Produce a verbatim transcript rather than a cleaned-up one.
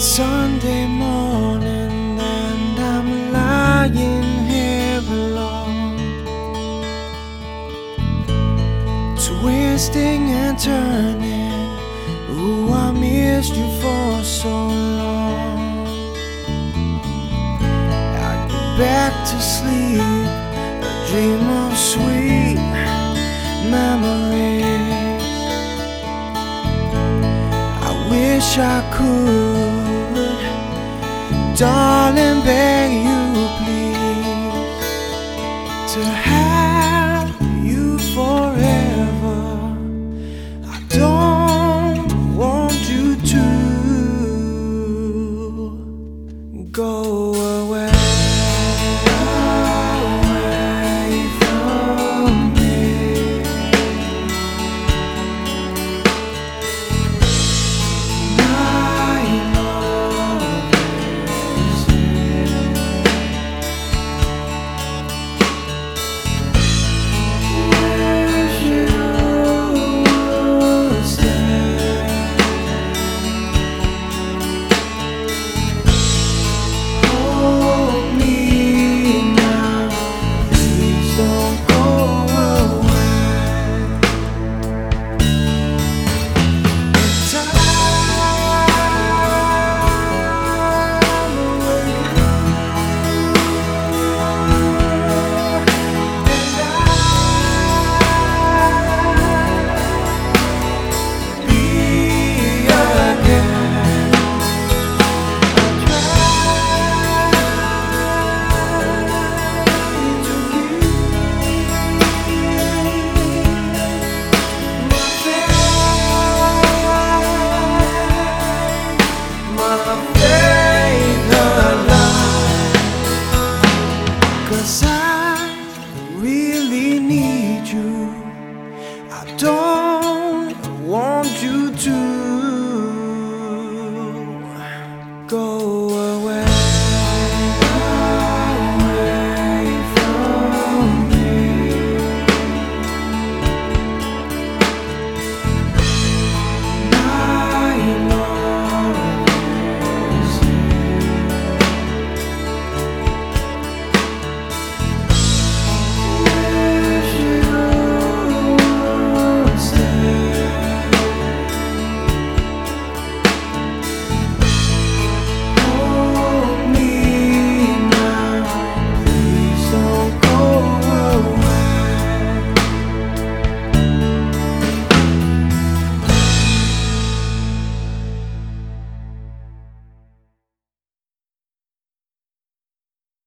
Sunday morning and I'm lying here alone, twisting and turning. Ooh, I missed you for so long. I get back to sleep, a dream of sweet memories. I wish I could, darling, beg you please, to have you forever. I don't want you to go away, away from me. My love is here. Wish you would stay. Hold me now, please don't go away. Time away, and I'll be again. Cause I really need you. I don't want you to